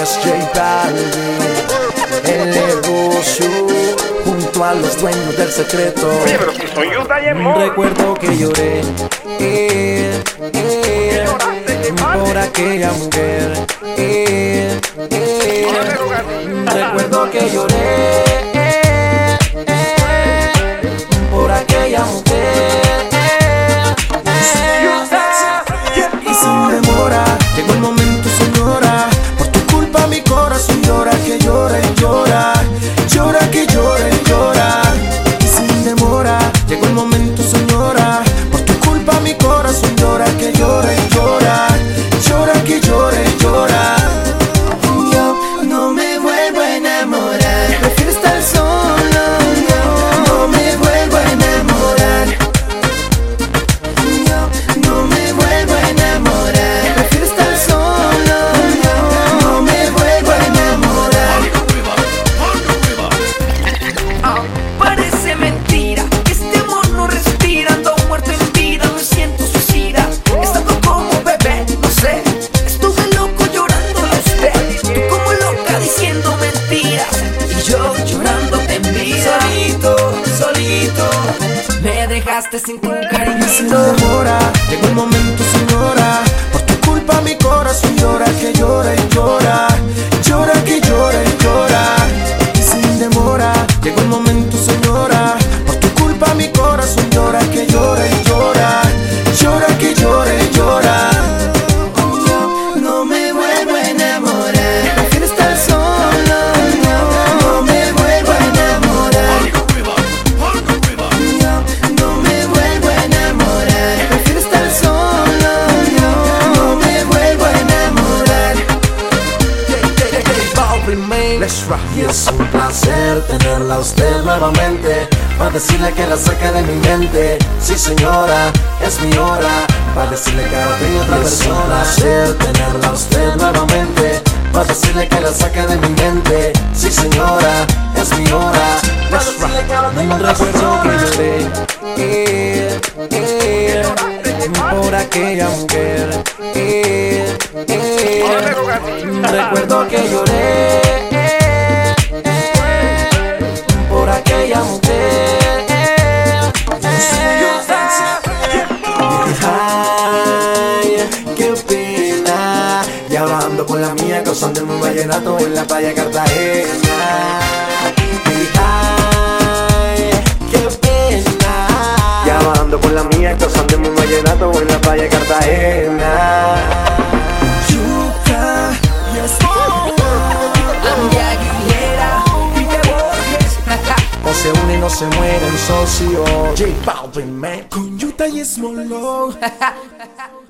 Es J Balvin, el negocio, junto a los dueños del secreto. Oye, pero si soy yo, Diamond. Recuerdo que lloré por aquella mujer. Recuerdo que lloré por aquella mujer. Y sin demora llegó el momento, señora. Por tu culpa mi corazón llora, que llora y llora. Llora que llora y llora. Y sin demora llegó el momento, señora. Por tu culpa mi corazón llora, que llora y llora. Llora que llora y llora. Yo no me vuelvo a enamorar, prefiero estar solo. No me vuelvo a enamorar. Yo no me vuelvo a enamorar, prefiero estar solo. No me vuelvo a enamorar. Parece mentira, este amor no respira. Ando muerto en vida, me siento suicida. Estando como bebé, no sé, estuve loco llorando a usted. Tú como loca diciendo mentiras y yo llorándote en vida. Solito, me dejaste sin tu cariño. Sin demora llegó el momento, señora. Por tu culpa mi corazón llora, que llora y llora. Llora que llora y llora. Y sin demora llegó el momento, señora. Por tu culpa mi corazón llora, que llora y llora. Llora que llora y llora. Yo no me vuelvo a enamorar, prefiero estar solo. No me vuelvo a enamorar. No me vuelvo a enamorar, prefiero estar solo. No me vuelvo a enamorar. Y es un placer tenerla a usted nuevamente, para decirle que la saque de mi mente. Sí señora, es mi hora, para decirle que ahora tengo otra persona. Es un placer tenerla a usted nuevamente, para decirle que la saque de mi mente. Sí señora, es mi hora, para decirle que ahora tengo otra persona. Recuerdo que lloré por aquella mujer. Recuerdo que lloré por aquella mujer. Ay, qué pena. Ya ando con la mía, gozando en un vallenato en la playa de Cartagena. Ay, qué pena. Ya ando con la mía, gozando en un vallenato en la playa de Cartagena. Yuca, no se une, no se muere el socio. J Balvin, man. Con Utah y Small Low.